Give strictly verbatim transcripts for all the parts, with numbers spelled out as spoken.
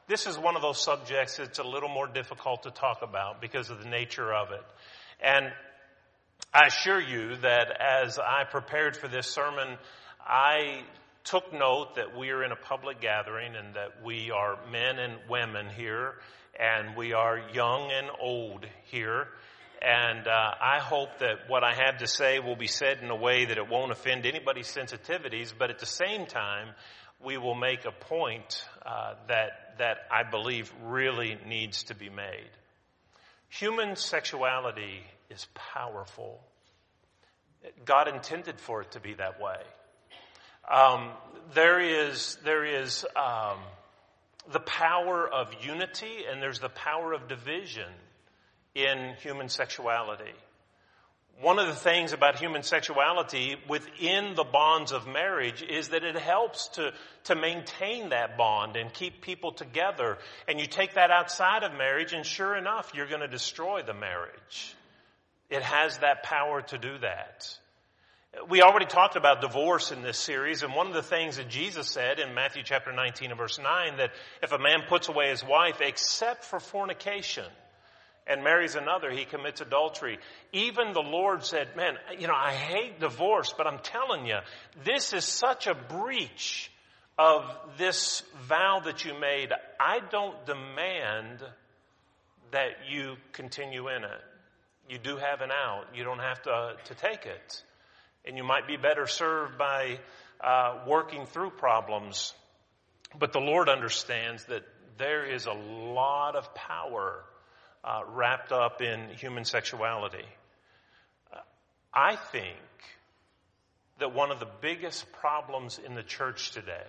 This is one of those subjects that's a little more difficult to talk about because of the nature of it. And I assure you that as I prepared for this sermon, I took note that we are in a public gathering and that we are men and women here, and we are young and old here. And uh, I hope that what I have to say will be said in a way that it won't offend anybody's sensitivities, but at the same time, we will make a point uh, that that I believe really needs to be made. Human sexuality is powerful. God intended for it to be that way. Um, there is there is um, the power of unity, and there's the power of division in human sexuality. One of the things about human sexuality within the bonds of marriage is that it helps to, to maintain that bond and keep people together. And you take that outside of marriage, and sure enough, you're going to destroy the marriage. It has that power to do that. We already talked about divorce in this series, and one of the things that Jesus said in Matthew chapter nineteen and verse nine, that if a man puts away his wife except for fornication and marries another, he commits adultery. Even the Lord said, man, you know, I hate divorce, but I'm telling you, this is such a breach of this vow that you made. I don't demand that you continue in it. You do have an out. You don't have to, to take it. And you might be better served by uh, working through problems. But the Lord understands that there is a lot of power Uh, wrapped up in human sexuality. Uh, I think that one of the biggest problems in the church today,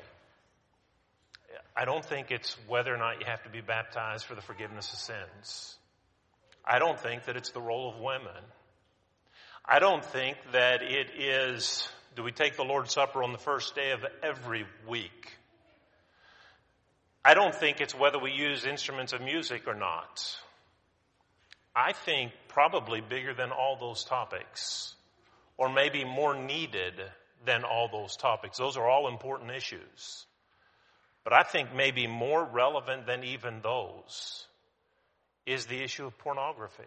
I don't think it's whether or not you have to be baptized for the forgiveness of sins. I don't think that it's the role of women. I don't think that it is, do we take the Lord's Supper on the first day of every week? I don't think it's whether we use instruments of music or not. I think probably bigger than all those topics, or maybe more needed than all those topics. Those are all important issues. But I think maybe more relevant than even those is the issue of pornography.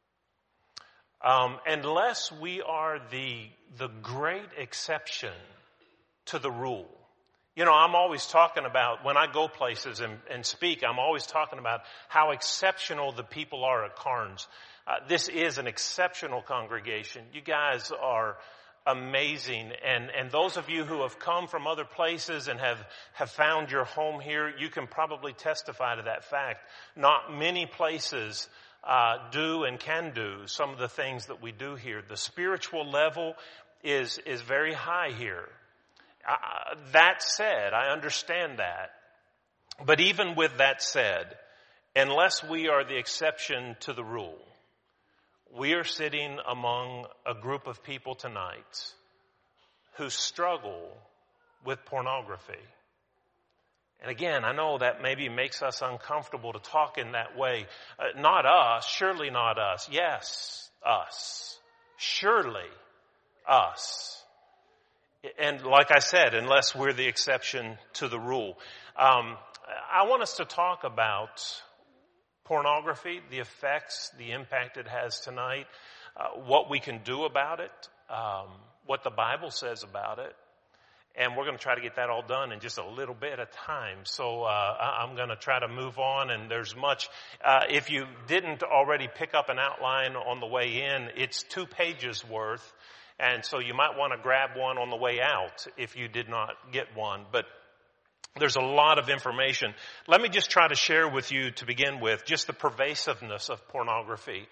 Um, unless we are the, the great exception to the rule. You know, I'm always talking about, when I go places and, and speak, I'm always talking about how exceptional the people are at Carnes. Uh, this is an exceptional congregation. You guys are amazing. And, and those of you who have come from other places and have, have found your home here, you can probably testify to that fact. Not many places uh, do and can do some of the things that we do here. The spiritual level is, is very high here. Uh, that said, I understand that. But even with that said, unless we are the exception to the rule, we are sitting among a group of people tonight who struggle with pornography. And again, I know that maybe makes us uncomfortable to talk in that way. Uh, not us, surely not us. Yes, us. Surely us. And like I said, unless we're the exception to the rule. Um, I want us to talk about pornography, the effects, the impact it has tonight, uh, what we can do about it, um, what the Bible says about it. And we're going to try to get that all done in just a little bit of time. So uh, I'm going to try to move on, and there's much. Uh, if you didn't already pick up an outline on the way in, it's two pages worth. And so you might want to grab one on the way out if you did not get one. But there's a lot of information. Let me just try to share with you to begin with just the pervasiveness of pornography.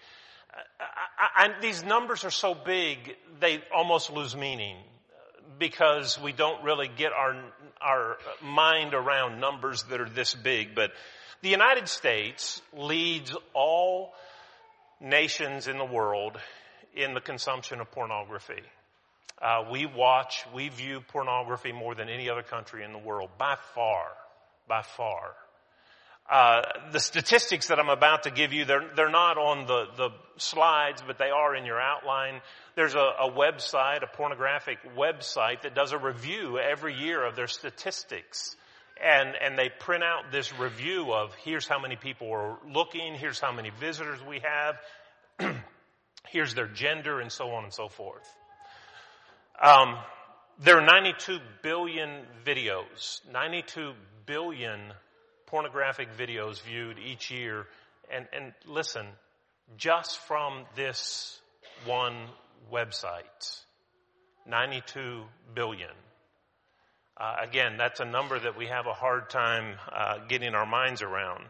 I, I, these numbers are so big, they almost lose meaning because we don't really get our, our mind around numbers that are this big. But the United States leads all nations in the world in the consumption of pornography. Uh, we watch, we view pornography more than any other country in the world, by far, by far. Uh, the statistics that I'm about to give you, they're, they're not on the, the slides, but they are in your outline. There's a, a website, a pornographic website that does a review every year of their statistics. And, and they print out this review of here's how many people are looking, here's how many visitors we have, here's their gender, and so on and so forth. Um, there are ninety-two billion videos, ninety-two billion pornographic videos viewed each year. And, and listen, just from this one website, ninety-two billion. Uh, again, that's a number that we have a hard time uh, getting our minds around.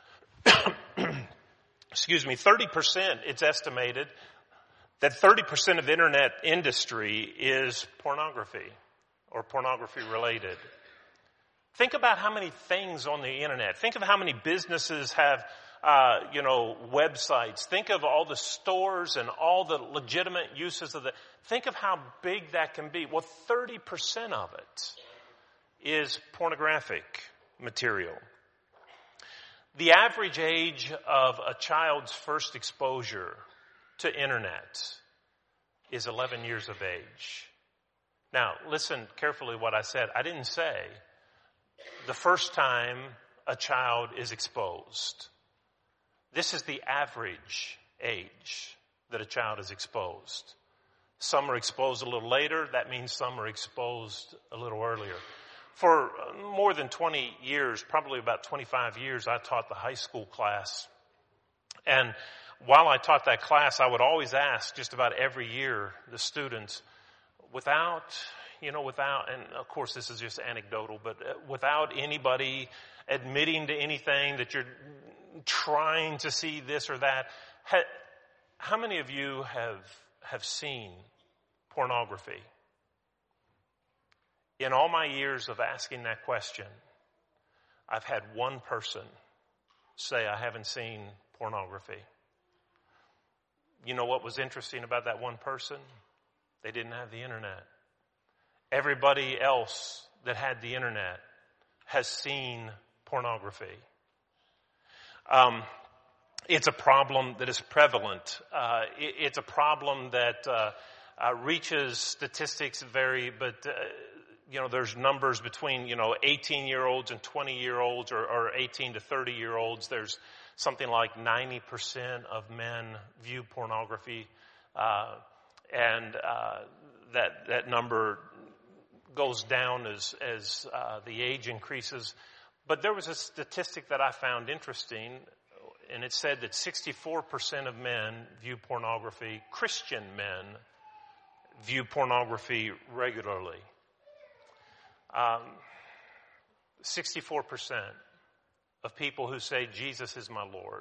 Excuse me, thirty percent, it's estimated that thirty percent of the internet industry is pornography or pornography related. Think about how many things on the internet. Think of how many businesses have, uh, you know, websites. Think of all the stores and all the legitimate uses of the, think of how big that can be. Well, thirty percent of it is pornographic material. The average age of a child's first exposure to internet is eleven years of age. Now, listen carefully what I said. I didn't say the first time a child is exposed. This is the average age that a child is exposed. Some are exposed a little later. That means some are exposed a little earlier. For more than twenty years, probably about twenty-five years, I taught the high school class. And while I taught that class, I would always ask just about every year the students, without, you know, without, and of course this is just anecdotal, but without anybody admitting to anything that you're trying to see this or that, how many of you have, have seen pornography? In all my years of asking that question, I've had one person say, I haven't seen pornography. You know what was interesting about that one person? They didn't have the internet. Everybody else that had the internet has seen pornography. Um, it's a problem that is prevalent. Uh, it, it's a problem that uh, uh, reaches statistics vary, but uh, you know, there's numbers between, you know, eighteen-year-olds and twenty-year-olds or, or eighteen to thirty-year-olds. There's something like ninety percent of men view pornography, uh, and uh, that that number goes down as as uh, the age increases. But there was a statistic that I found interesting, and it said that sixty-four percent of men view pornography. Christian men view pornography regularly. Um, sixty-four percent of people who say Jesus is my Lord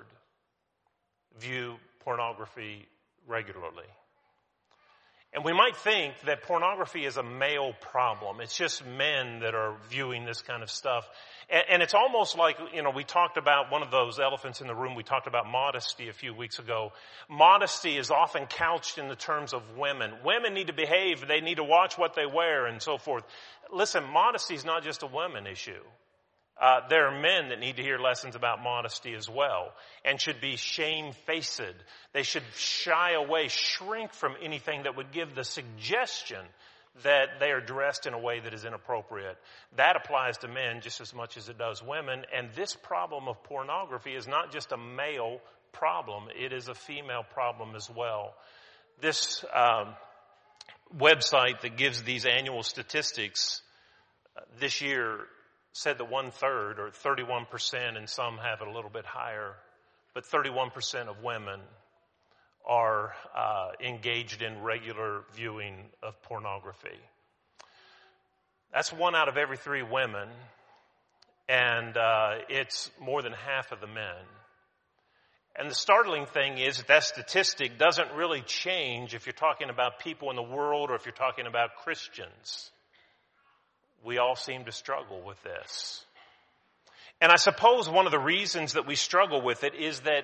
view pornography regularly. And we might think that pornography is a male problem. It's just men that are viewing this kind of stuff. And, and it's almost like, you know, we talked about one of those elephants in the room. We talked about modesty a few weeks ago. Modesty is often couched in the terms of women. Women need to behave. They need to watch what they wear and so forth. Listen, modesty is not just a women issue. Uh, there are men that need to hear lessons about modesty as well and should be shamefaced. They should shy away, shrink from anything that would give the suggestion that they are dressed in a way that is inappropriate. That applies to men just as much as it does women. And this problem of pornography is not just a male problem. It is a female problem as well. This um, website that gives these annual statistics uh, this year said that one-third, or thirty-one percent, and some have it a little bit higher, but thirty-one percent of women are uh, engaged in regular viewing of pornography. That's one out of every three women, and uh, it's more than half of the men. And the startling thing is that that statistic doesn't really change if you're talking about people in the world or if you're talking about Christians. We all seem to struggle with this. And I suppose one of the reasons that we struggle with it is that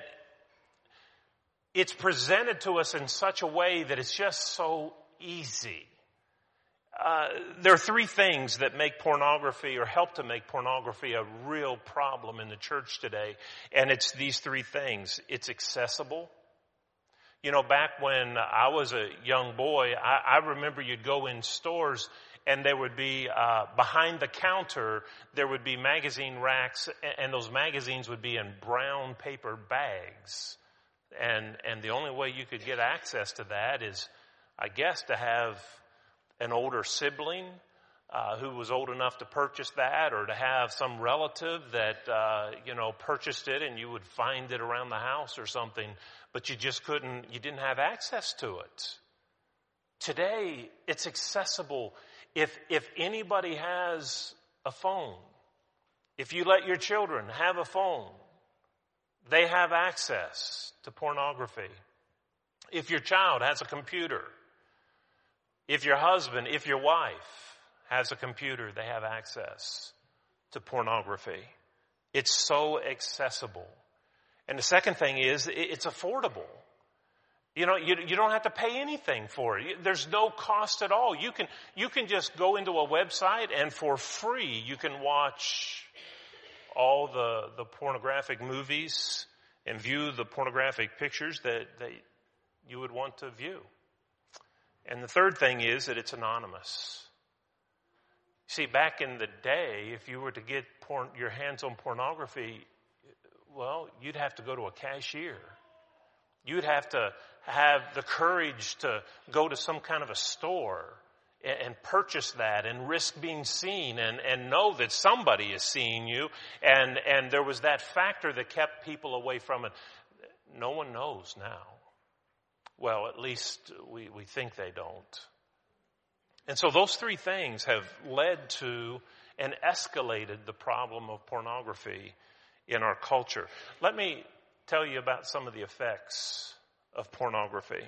it's presented to us in such a way that it's just so easy. Uh, there are three things that make pornography or help to make pornography a real problem in the church today. And it's these three things. It's accessible. You know, back when I was a young boy, I, I remember you'd go in stores and there would be, uh, behind the counter, there would be magazine racks, and those magazines would be in brown paper bags. And, and the only way you could get access to that is, I guess, to have an older sibling uh, who was old enough to purchase that, or to have some relative that, uh, you know, purchased it and you would find it around the house or something, but you just couldn't, you didn't have access to it. Today, it's accessible. If, if anybody has a phone, if you let your children have a phone, they have access to pornography. If your child has a computer, if your husband, if your wife has a computer, they have access to pornography. It's so accessible. And the second thing is, it's affordable. You know, you, you don't have to pay anything for it. There's no cost at all. You can, you can just go into a website, and for free you can watch all the, the pornographic movies and view the pornographic pictures that, that you would want to view. And the third thing is that it's anonymous. See, back in the day, if you were to get porn, your hands on pornography, well, you'd have to go to a cashier. You'd have to have the courage to go to some kind of a store and, and purchase that and risk being seen and, and know that somebody is seeing you. And, and there was that factor that kept people away from it. No one knows now. Well, at least we, we think they don't. And so those three things have led to and escalated the problem of pornography in our culture. Let me tell you about some of the effects of pornography.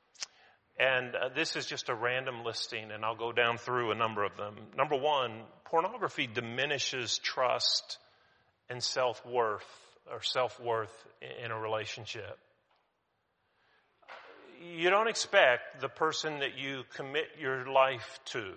And uh, this is just a random listing, and I'll go down through a number of them. Number one, pornography diminishes trust and self-worth, or self-worth in a relationship. You don't expect the person that you commit your life to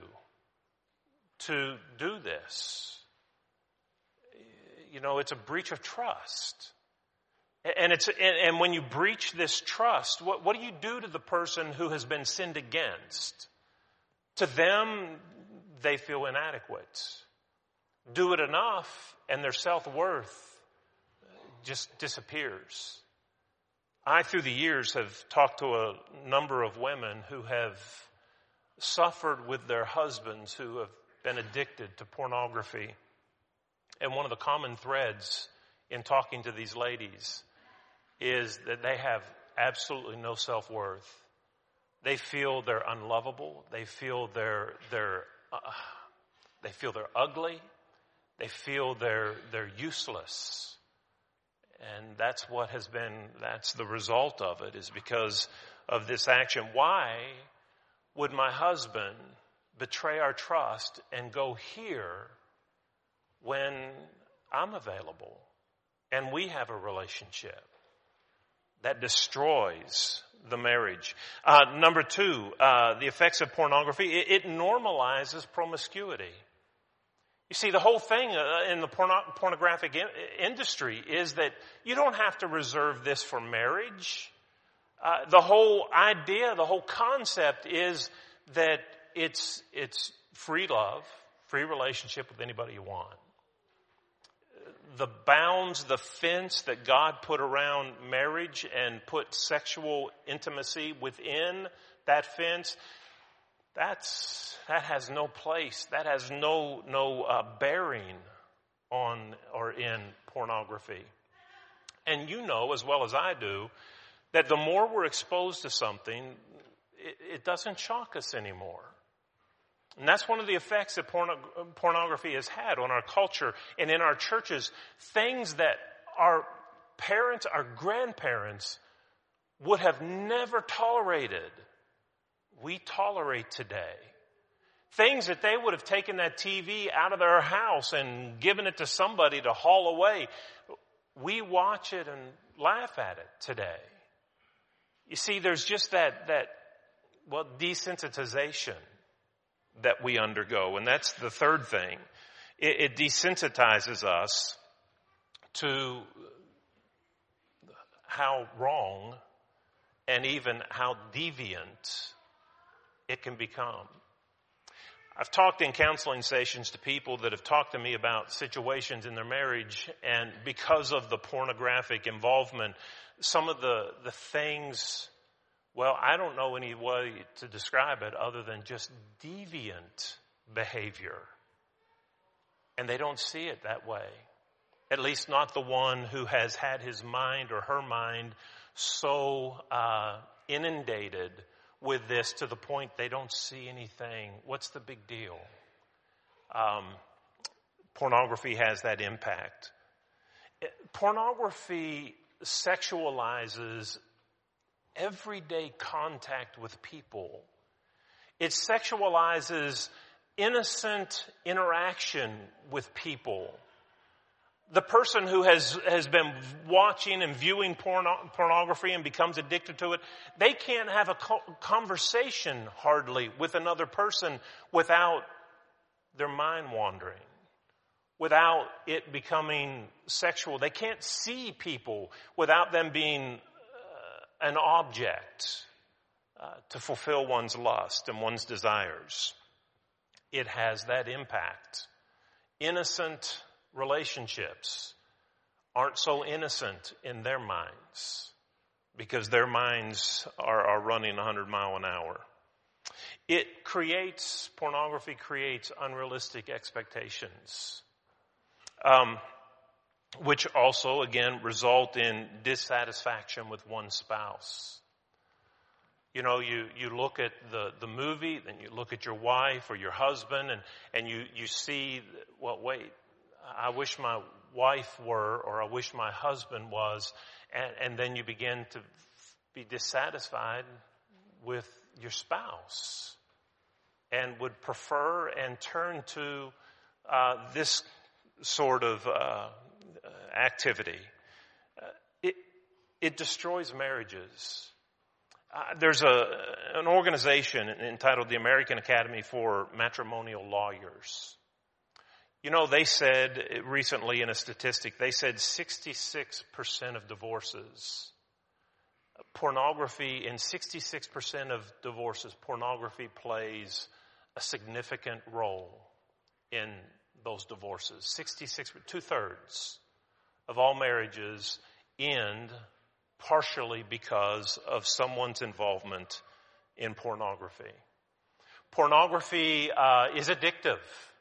to do this. You know, it's a breach of trust. And it's and, and when you breach this trust, what, what do you do to the person who has been sinned against? To them, they feel inadequate. Do it enough, and their self-worth just disappears. I, through the years, have talked to a number of women who have suffered with their husbands who have been addicted to pornography. And one of the common threads in talking to these ladies is that they have absolutely no self-worth. They feel they're unlovable. They feel they're they're uh, they feel they're ugly. They feel they're they're useless. And that's what has been, that's the result of it, is because of this action. Why would my husband betray our trust and go here when I'm available and we have a relationship? That destroys the marriage. Uh, number two, uh, the effects of pornography, it, it normalizes promiscuity. You see, the whole thing in the porno- pornographic in- industry is that you don't have to reserve this for marriage. Uh, the whole idea, the whole concept is that it's it's free love, free relationship with anybody you want. The bounds, the fence that God put around marriage and put sexual intimacy within that fence, That's, that has no place. That has no, no uh, bearing on or in pornography. And you know as well as I do that the more we're exposed to something, it, it doesn't shock us anymore. And that's one of the effects that porno, pornography has had on our culture and in our churches. Things that our parents, our grandparents would have never tolerated, we tolerate today. Things that they would have taken that T V out of their house and given it to somebody to haul away, we watch it and laugh at it today. You see, there's just that, that well, desensitization that we undergo. And that's the third thing. It, it desensitizes us to how wrong and even how deviant it can become. I've talked in counseling sessions to people that have talked to me about situations in their marriage, and because of the pornographic involvement, some of the, the things, well, I don't know any way to describe it other than just deviant behavior. And they don't see it that way. At least not the one who has had his mind or her mind so uh, inundated with this to the point they don't see anything. What's the big deal? Um, pornography has that impact. Pornography sexualizes everyday contact with people. It sexualizes innocent interaction with people. The person who has, has been watching and viewing porno, pornography and becomes addicted to it, they can't have a co- conversation hardly with another person without their mind wandering, without it becoming sexual. They can't see people without them being uh, an object uh, to fulfill one's lust and one's desires. It has that impact. Innocent relationships aren't so innocent in their minds because their minds are, are running one hundred mile an hour. It creates, pornography creates unrealistic expectations, um, which also, again, result in dissatisfaction with one's spouse. You know, you, you look at the, the movie, then you look at your wife or your husband, and, and you, you see, well, wait, I wish my wife were, or I wish my husband was, and, and then you begin to be dissatisfied with your spouse and would prefer and turn to uh, this sort of uh, activity. Uh, it, it destroys marriages. Uh, there's a an organization entitled the American Academy for Matrimonial Lawyers. You know, they said recently in a statistic, they said sixty-six percent of divorces, pornography, in sixty-six percent of divorces, pornography plays a significant role in those divorces. sixty-six, two-thirds of all marriages end partially because of someone's involvement in pornography. Pornography uh, is addictive.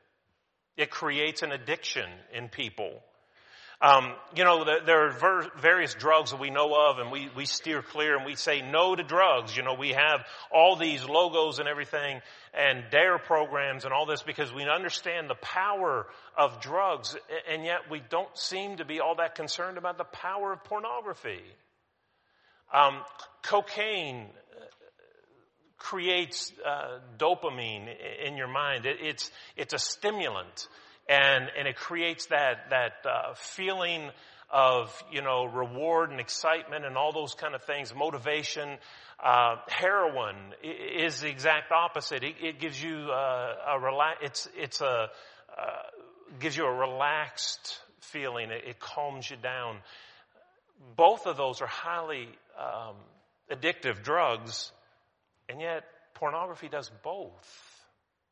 It creates an addiction in people. Um, you know, there, there are ver- various drugs that we know of, and we, we steer clear, and we say no to drugs. You know, we have all these logos and everything, and DARE programs and all this because we understand the power of drugs, and yet we don't seem to be all that concerned about the power of pornography. Um, cocaine creates uh, dopamine in your mind. It, it's it's a stimulant, and and it creates that that uh, feeling of, you know, reward and excitement and all those kind of things, motivation. Uh, heroin is the exact opposite. It, it gives you uh, a relax. It's it's a uh, gives you a relaxed feeling. It, it calms you down. Both of those are highly um, addictive drugs, and yet pornography does both.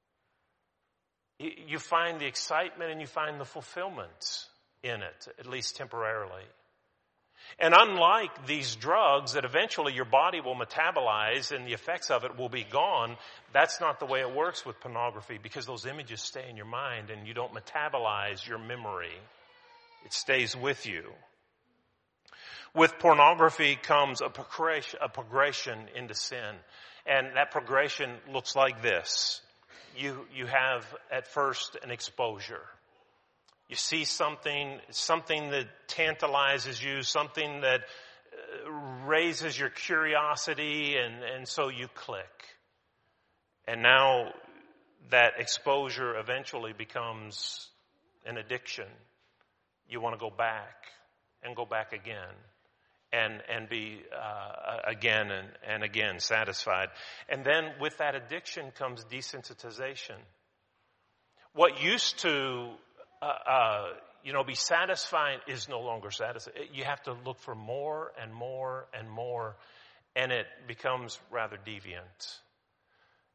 You find the excitement and you find the fulfillment in it, at least temporarily. And unlike these drugs that eventually your body will metabolize and the effects of it will be gone, that's not the way it works with pornography, because those images stay in your mind and you don't metabolize your memory. It stays with you. With pornography comes a progression, a progression into sin. And that progression looks like this. You, you have at first an exposure. You see something, something that tantalizes you, something that raises your curiosity, and, and so you click. And now that exposure eventually becomes an addiction. You want to go back and go back again. And and be uh, again and, and again satisfied. And then with that addiction comes desensitization. What used to, uh, uh, you know, be satisfying is no longer satisfying. You have to look for more and more and more, and it becomes rather deviant.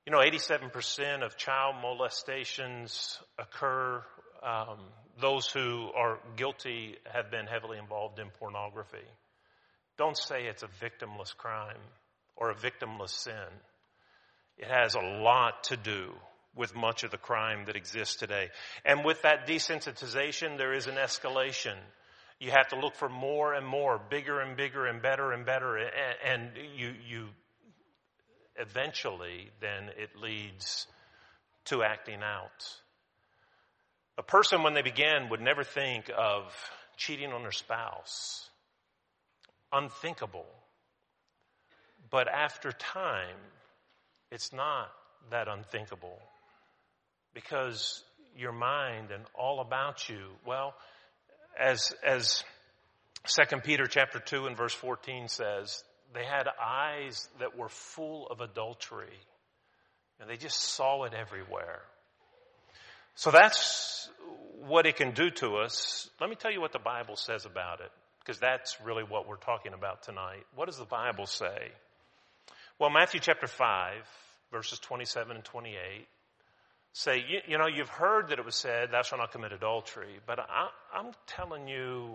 You know, eighty-seven percent of child molestations occur. Um, those who are guilty have been heavily involved in pornography. Don't say it's a victimless crime or a victimless sin. It has a lot to do with much of the crime that exists today. And with that desensitization, there is an escalation. You have to look for more and more, bigger and bigger and better and better. And you, you eventually, then it leads to acting out. A person, when they begin, would never think of cheating on their spouse. Unthinkable. But after time, it's not that unthinkable. Because your mind and all about you, well, as as Second Peter chapter two and verse fourteen says, they had eyes that were full of adultery. And they just saw it everywhere. So that's what it can do to us. Let me tell you what the Bible says about it, because that's really what we're talking about tonight. What does the Bible say? Well, Matthew chapter five, verses twenty-seven and twenty-eight, say, you, you know, you've heard that it was said, thou shalt not commit adultery. But I, I'm telling you,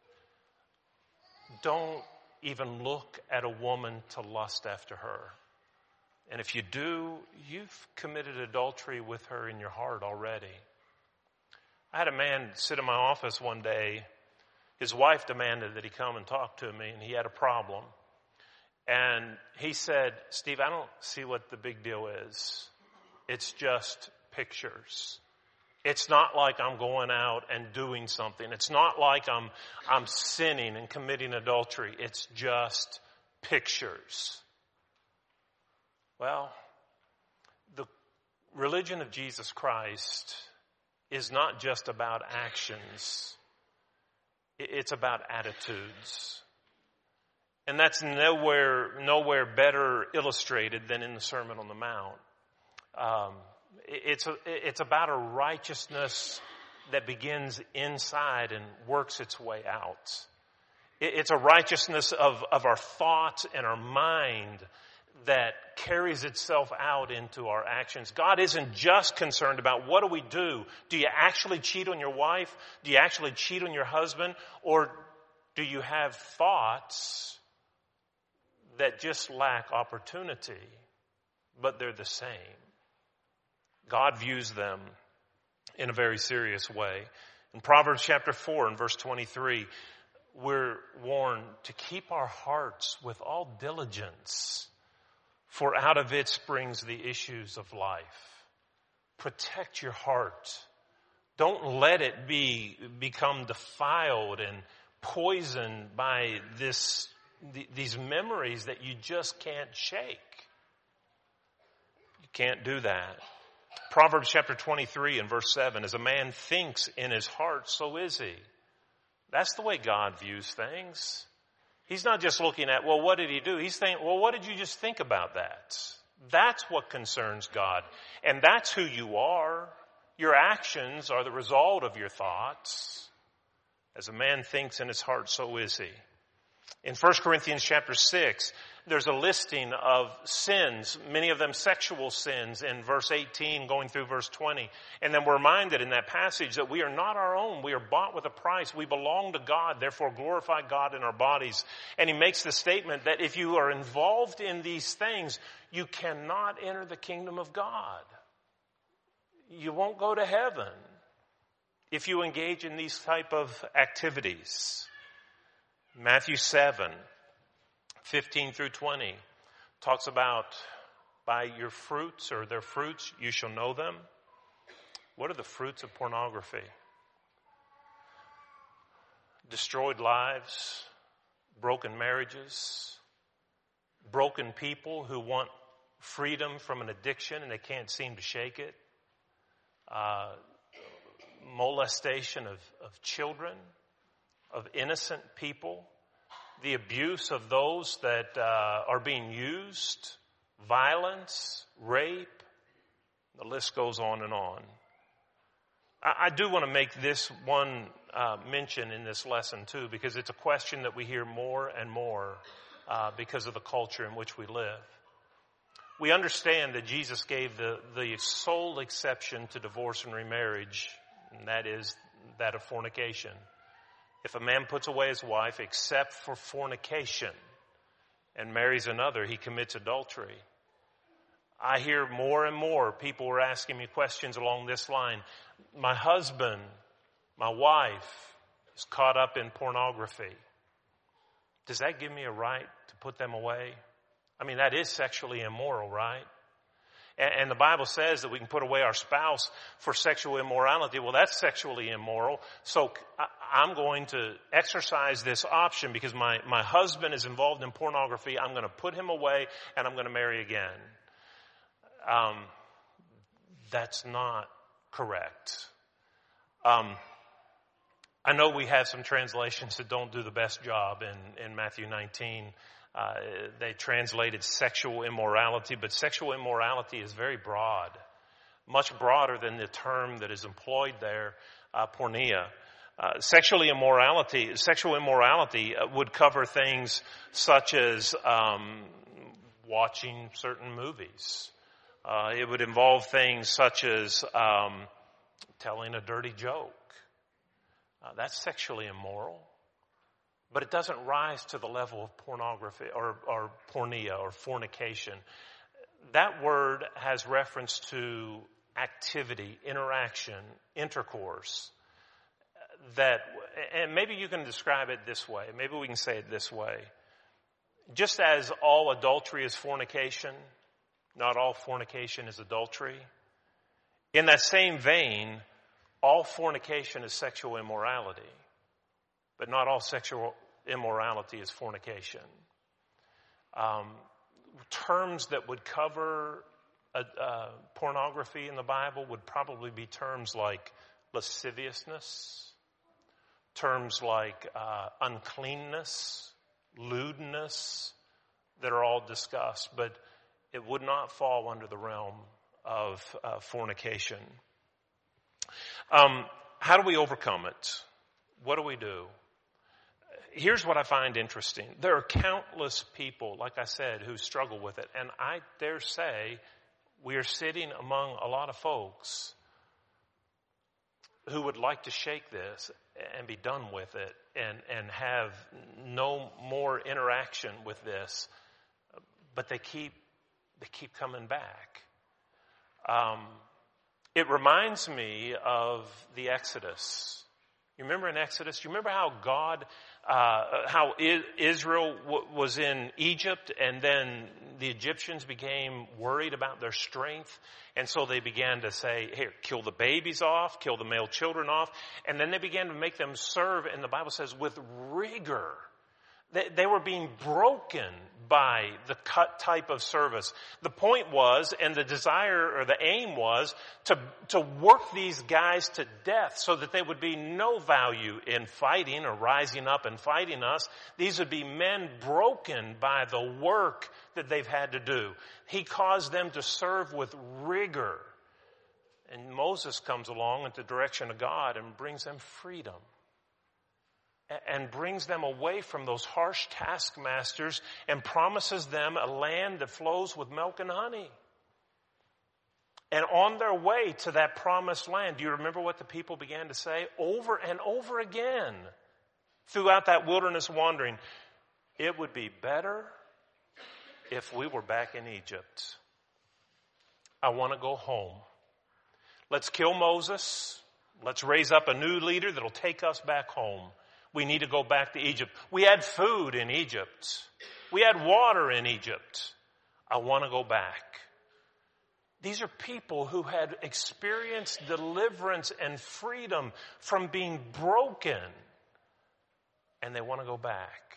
don't even look at a woman to lust after her. And if you do, you've committed adultery with her in your heart already. I had a man sit in my office one day. His wife demanded that he come and talk to me, and he had a problem. And he said, Steve, I don't see what the big deal is. It's just pictures. It's not like I'm going out and doing something. It's not like I'm I'm sinning and committing adultery. It's just pictures. Well, the religion of Jesus Christ is not just about actions. It's about attitudes. And that's nowhere nowhere better illustrated than in the Sermon on the Mount. Um, it's a, it's about a righteousness that begins inside and works its way out. It's a righteousness of, of our thoughts and our mind that carries itself out into our actions. God isn't just concerned about what do we do. Do you actually cheat on your wife? Do you actually cheat on your husband? Or do you have thoughts that just lack opportunity, but they're the same? God views them in a very serious way. In Proverbs chapter four and verse twenty-three, we're warned to keep our hearts with all diligence, for out of it springs the issues of life. Protect your heart. Don't let it be become defiled and poisoned by this these memories that you just can't shake. You can't do that. Proverbs chapter twenty-three and verse seven, as a man thinks in his heart, so is he. That's the way God views things. He's not just looking at, well, what did he do? He's thinking, well, what did you just think about that? That's what concerns God. And that's who you are. Your actions are the result of your thoughts. As a man thinks in his heart, so is he. In First Corinthians chapter six, there's a listing of sins, many of them sexual sins, in verse eighteen going through verse twenty. And then we're reminded in that passage that we are not our own. We are bought with a price. We belong to God. Therefore, glorify God in our bodies. And he makes the statement that if you are involved in these things, you cannot enter the kingdom of God. You won't go to heaven if you engage in these type of activities. Matthew seven, fifteen through twenty talks about by your fruits or their fruits you shall know them. What are the fruits of pornography? Destroyed lives, broken marriages, broken people who want freedom from an addiction and they can't seem to shake it. Uh, molestation of, of children, of innocent people, the abuse of those that uh, are being used, violence, rape, the list goes on and on. I, I do want to make this one uh, mention in this lesson too, because it's a question that we hear more and more uh, because of the culture in which we live. We understand that Jesus gave the, the sole exception to divorce and remarriage, and that is that of fornication. If a man puts away his wife except for fornication and marries another, he commits adultery. I hear more and more people are asking me questions along this line. My husband, my wife is caught up in pornography. Does that give me a right to put them away? I mean, that is sexually immoral, right? And, and the Bible says that we can put away our spouse for sexual immorality. Well, that's sexually immoral. So I, I'm going to exercise this option because my, my husband is involved in pornography. I'm going to put him away and I'm going to marry again. Um, that's not correct. Um, I know we have some translations that don't do the best job in, in Matthew nineteen. Uh, they translated sexual immorality, but sexual immorality is very broad, much broader than the term that is employed there, uh, porneia. Uh, sexual immorality, sexual immorality uh, would cover things such as um, watching certain movies. Uh, it would involve things such as um, telling a dirty joke. Uh, that's sexually immoral. But it doesn't rise to the level of pornography or, or porneia or fornication. That word has reference to activity, interaction, intercourse. That, and maybe you can describe it this way. Maybe we can say it this way. Just as all adultery is fornication, not all fornication is adultery. In that same vein, all fornication is sexual immorality, but not all sexual immorality is fornication. Um, terms that would cover a, uh, pornography in the Bible would probably be terms like lasciviousness, terms like uh, uncleanness, lewdness, that are all discussed, but it would not fall under the realm of uh, fornication. Um, how do we overcome it? What do we do? Here's what I find interesting. There are countless people, like I said, who struggle with it. And I dare say we are sitting among a lot of folks who would like to shake this and be done with it and, and have no more interaction with this. But they keep, they keep coming back. Um, it reminds me of the Exodus. You remember in Exodus? You remember how God, uh, how I- Israel w- was in Egypt, and then the Egyptians became worried about their strength, and so they began to say, "Here, kill the babies off, kill the male children off," and then they began to make them serve. And the Bible says, with rigor. They, they were being broken by the cut type of service. The point was, and the desire or the aim was, to, to work these guys to death so that there would be no value in fighting or rising up and fighting us. These would be men broken by the work that they've had to do. He caused them to serve with rigor. And Moses comes along at the direction of God and brings them freedom. And brings them away from those harsh taskmasters and promises them a land that flows with milk and honey. And on their way to that promised land, do you remember what the people began to say over and over again throughout that wilderness wandering? It would be better if we were back in Egypt. I want to go home. Let's kill Moses. Let's raise up a new leader that'll take us back home. We need to go back to Egypt. We had food in Egypt. We had water in Egypt. I want to go back. These are people who had experienced deliverance and freedom from being broken. And they want to go back.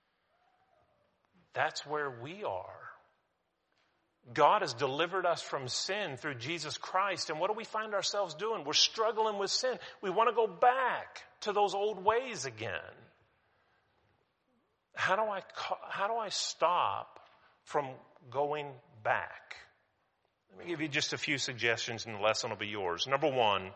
That's where we are. God has delivered us from sin through Jesus Christ. And what do we find ourselves doing? We're struggling with sin. We want to go back to those old ways again. How do I, how do I stop from going back? Let me give you just a few suggestions and the lesson will be yours. Number one,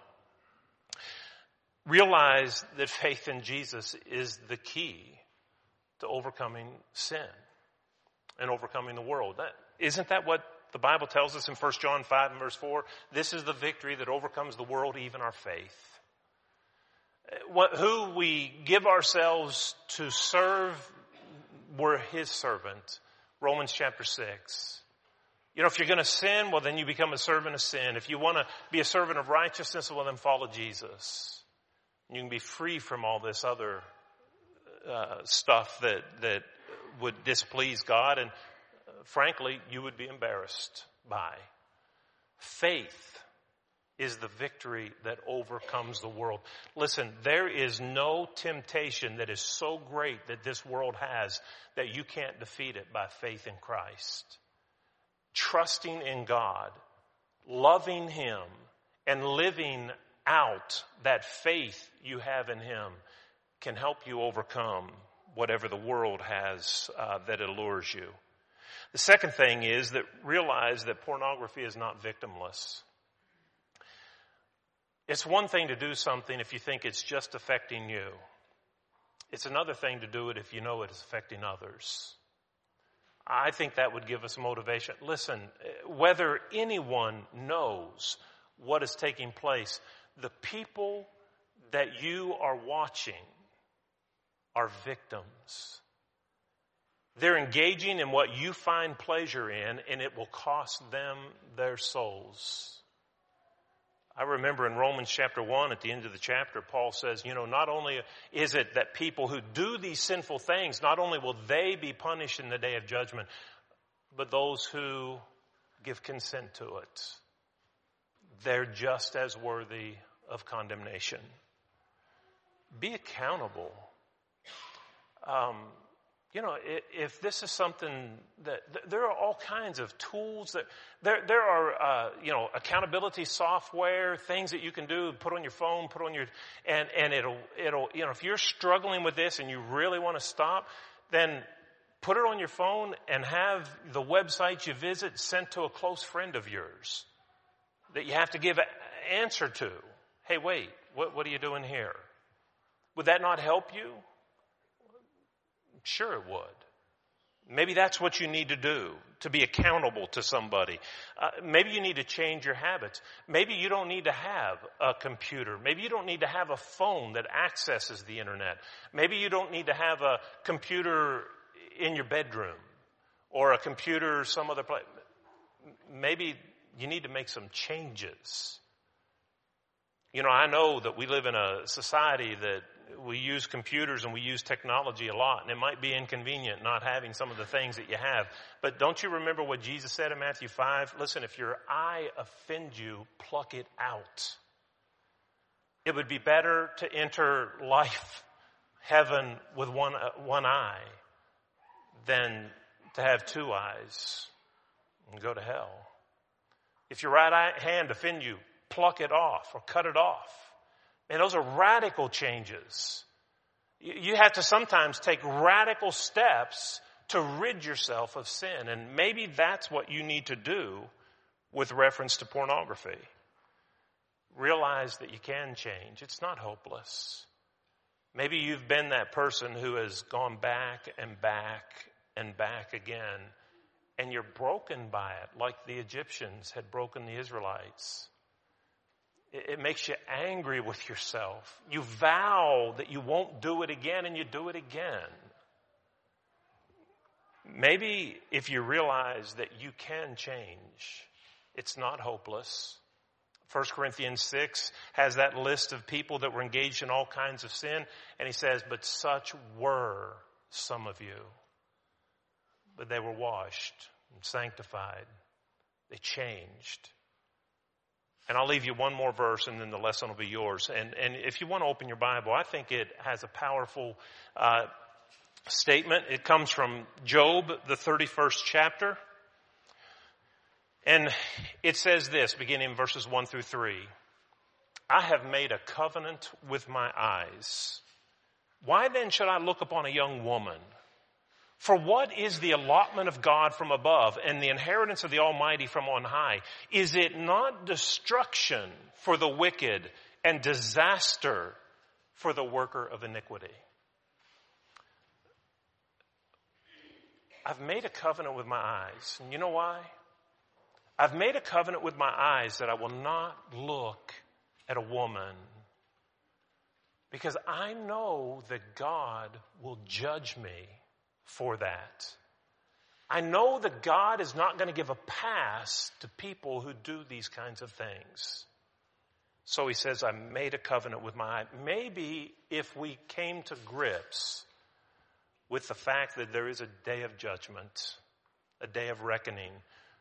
realize that faith in Jesus is the key to overcoming sin and overcoming the world. That, isn't that what The Bible tells us in First John five and verse four, this is the victory that overcomes the world, even our faith. What, who we give ourselves to serve, we're his servant. Romans chapter six. You know, if you're going to sin, well, then you become a servant of sin. If you want to be a servant of righteousness, well, then follow Jesus. You can be free from all this other uh, stuff that, that would displease God, and uh, frankly, you would be embarrassed by. Faith is the victory that overcomes the world. Listen, there is no temptation that is so great that this world has that you can't defeat it by faith in Christ. Trusting in God, loving him, and living out that faith you have in him can help you overcome whatever the world has uh, that allures you. The second thing is that realize that pornography is not victimless. It's one thing to do something if you think it's just affecting you. It's another thing to do it if you know it is affecting others. I think that would give us motivation. Listen, whether anyone knows what is taking place, the people that you are watching are victims. They're engaging in what you find pleasure in, and it will cost them their souls. I remember in Romans chapter one, at the end of the chapter, Paul says, you know, not only is it that people who do these sinful things, not only will they be punished in the day of judgment, but those who give consent to it, they're just as worthy of condemnation. Be accountable. Um, You know, if this is something that, there are all kinds of tools that, there, there are, uh, you know, accountability software, things that you can do, put on your phone, put on your, and, and it'll, it'll, you know, if you're struggling with this and you really want to stop, then put it on your phone and have the website you visit sent to a close friend of yours that you have to give an answer to. Hey, wait, what, what are you doing here? Would that not help you? Sure it would. Maybe that's what you need to do, to be accountable to somebody. Uh, maybe you need to change your habits. Maybe you don't need to have a computer. Maybe you don't need to have a phone that accesses the internet. Maybe you don't need to have a computer in your bedroom or a computer some other place. Maybe you need to make some changes. You know, I know that we live in a society that we use computers and we use technology a lot, and it might be inconvenient not having some of the things that you have. But don't you remember what Jesus said in Matthew five? Listen, if your eye offend you, pluck it out. It would be better to enter life, heaven, with one, uh, one eye than to have two eyes and go to hell. If your right eye, hand offend you, pluck it off or cut it off. And those are radical changes. You have to sometimes take radical steps to rid yourself of sin. And maybe that's what you need to do with reference to pornography. Realize that you can change. It's not hopeless. Maybe you've been that person who has gone back and back and back again, and you're broken by it, like the Egyptians had broken the Israelites. It makes you angry with yourself. You vow that you won't do it again, and you do it again. Maybe if you realize that you can change, it's not hopeless. First Corinthians six has that list of people that were engaged in all kinds of sin, and he says, but such were some of you. But they were washed and sanctified. They changed. And I'll leave you one more verse and then the lesson will be yours. And, and if you want to open your Bible, I think it has a powerful uh, statement. It comes from Job, the thirty-first chapter. And it says this, beginning in verses one through three. I have made a covenant with my eyes. Why then should I look upon a young woman? For what is the allotment of God from above and the inheritance of the Almighty from on high? Is it not destruction for the wicked and disaster for the worker of iniquity? I've made a covenant with my eyes. And you know why? I've made a covenant with my eyes that I will not look at a woman, because I know that God will judge me for that. I know that God is not going to give a pass to people who do these kinds of things. So he says, I made a covenant with my eye. Maybe if we came to grips with the fact that there is a day of judgment, a day of reckoning,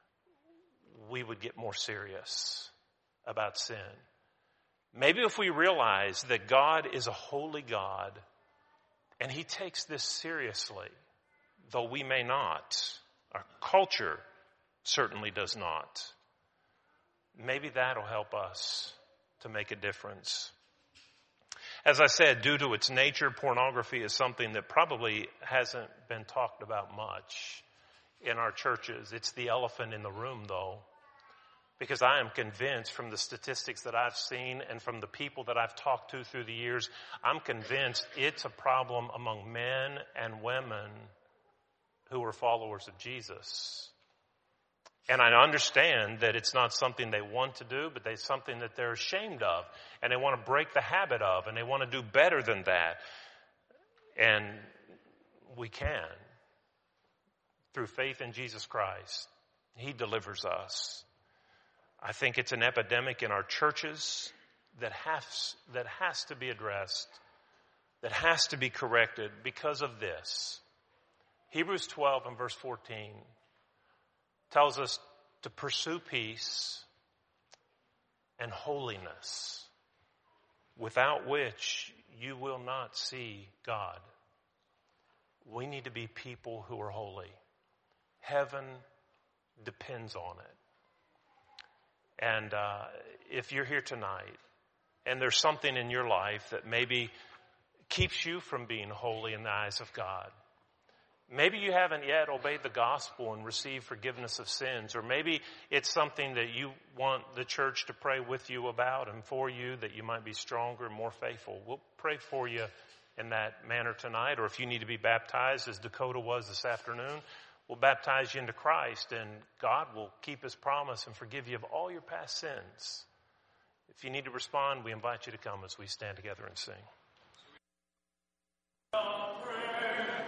we would get more serious about sin. Maybe if we realize that God is a holy God and he takes this seriously, though we may not, our culture certainly does not, maybe that'll help us to make a difference. As I said, due to its nature, pornography is something that probably hasn't been talked about much in our churches. It's the elephant in the room, though, because I am convinced from the statistics that I've seen and from the people that I've talked to through the years, I'm convinced it's a problem among men and women who are followers of Jesus. And I understand that it's not something they want to do, but it's something that they're ashamed of, and they want to break the habit of, and they want to do better than that. And we can. Through faith in Jesus Christ, he delivers us. I think it's an epidemic in our churches that has, that has to be addressed, that has to be corrected because of this. Hebrews twelve and verse fourteen tells us to pursue peace and holiness, without which you will not see God. We need to be people who are holy. Heaven depends on it. And uh, if you're here tonight and there's something in your life that maybe keeps you from being holy in the eyes of God, maybe you haven't yet obeyed the gospel and received forgiveness of sins, or maybe it's something that you want the church to pray with you about and for you, that you might be stronger and more faithful. We'll pray for you in that manner tonight. Or if you need to be baptized, as Dakota was this afternoon, we'll baptize you into Christ, and God will keep his promise and forgive you of all your past sins. If you need to respond, we invite you to come as we stand together and sing.